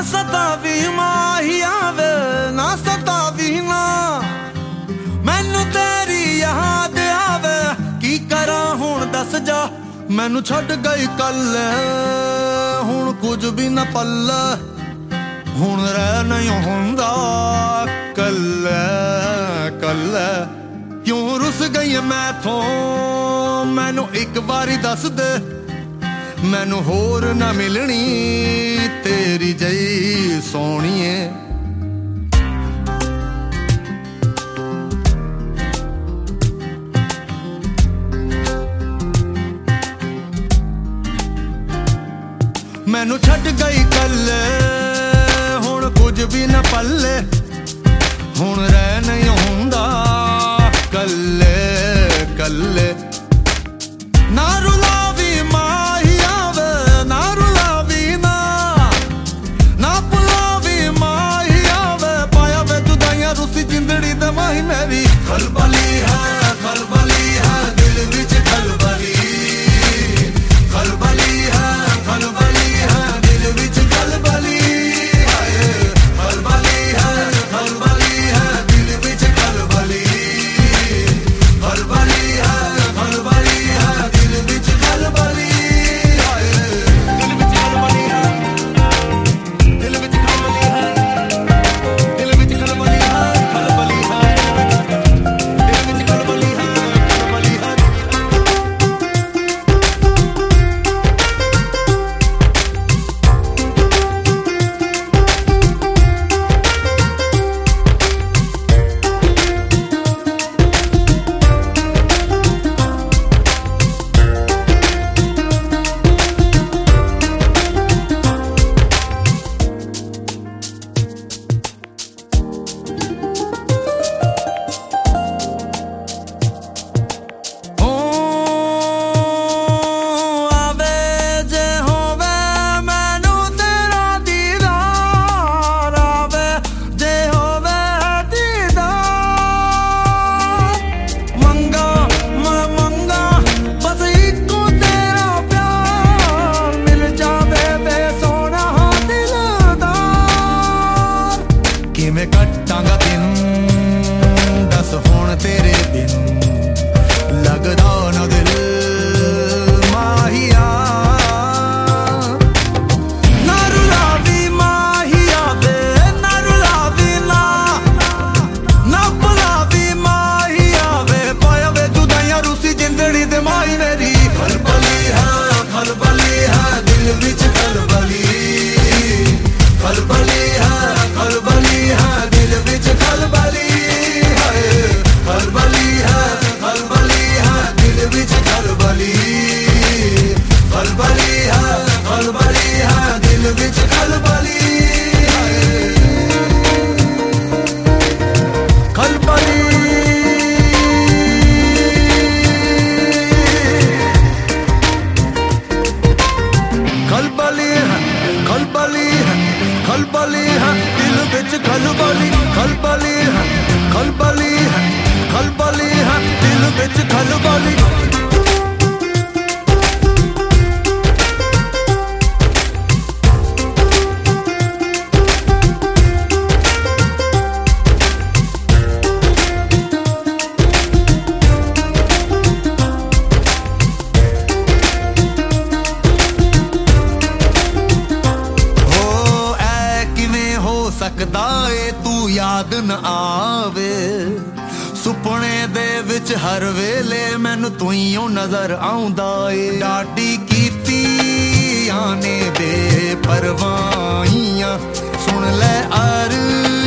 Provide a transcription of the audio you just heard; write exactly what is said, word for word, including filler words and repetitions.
सतावी माहिया वे ना सतावी ना मैनू तेरी याद आवे की करा हुण दस जा मैनू छड्ड गई कल हुण कुछ भी ना पल्ले हुण रह नहीं हुंदा कल्ले कल्ले क्यों रुस गई मैथों मैनू एक बारी दस दे मैनू होर ना मिलनी तेरी जई सोहणीए मैनू छड्ड गई कल हुण कुछ भी ना पल्ले हुण रह नहीं हुंदा कल्ले कल्ले ना रुलावी माहिया वे ना रुलावी ना ना पुलावी माहिया वे पाया वे जुदाइयां रुसी जिंदड़ी ते माही मेरी खलबली है खलबली है दिल विच खलबली खलबली है खलबली है दिल विच खलबली खलबली है खलबली है दिल विच खलबली खलबली है खलबली है दिल विच खलबली दिल विच खलबली है दिल विच खलबली है दिल विच खलबली है खलबली है दिल विच खलबली है खलबली है किवें कट्टांगा दिन दस हुण तेरे बिन लगदा ना दिल माहिया ना रुलावी माहिया वे ना रुलावी ना ना बुलावी माहिया वे पाया वे जुदाइयां रुसी जिंदड़ी ते माही मेरी खलबली है खलबली है दिल विच खलबली खलबली है खलबली है दिल विच खलबली है खलबली है खलबली है दिल विच खलबली खलबली है खलबली है दिल विच खलबली खलबली खलबली है खलबली है खलबली है दिल विच खलबली खलबली है खलबली है खलबली है दिल विच खलबली सकदा ए तू याद न आवे सुपने दे विच हर वेले मैनू तू ही नजर आउंदा ए डाडी कीती आने दे परवाइयां सुन ले अर